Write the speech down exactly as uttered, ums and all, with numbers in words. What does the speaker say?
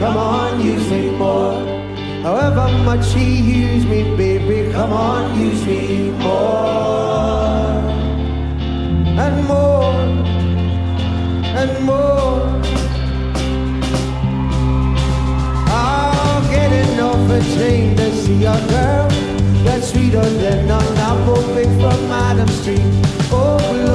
come on, use me more. However much he used me, baby, come on, use me more. And more, and more. I'll get enough a train to see a girl that's sweeter than an apple picked from Adam Street. Oh,